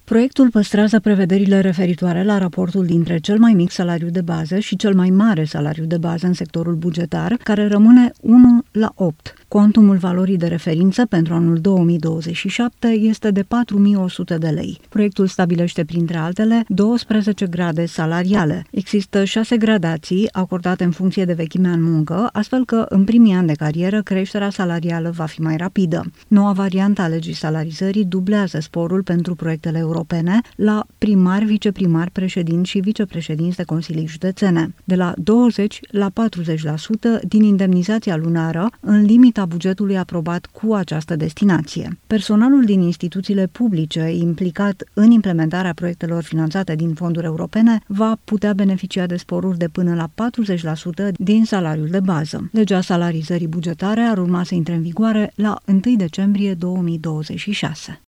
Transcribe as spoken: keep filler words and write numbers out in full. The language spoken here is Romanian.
Proiectul păstrează prevederile referitoare la raportul dintre cel mai mic salariu de bază și cel mai mare salariu de bază în sectorul bugetar, care rămâne unu la opt. Cuantumul valorii de referință pentru anul două mii douăzeci și șapte este de patru mii o sută de lei. Proiectul stabilește, printre altele, douăsprezece grade salariale. Există șase gradații acordate în funcție de vechimea în muncă, astfel că în primii ani de carieră creșterea salarială va fi mai rapidă. Noua variantă a legii salarizării dublează sporul pentru proiectele europene la primari, viceprimari, președinți și vicepreședinți de consilii județene, de la douăzeci la patruzeci la sută din indemnizația lunară, în limita bugetului aprobat cu această destinație. Personalul din instituțiile publice implicat în implementarea proiectelor finanțate din fonduri europene va putea beneficia de sporuri de până la patruzeci la sută din salariul de bază. Legea salarizării bugetare ar urma să intre în vigoare la întâi decembrie două mii douăzeci și șase.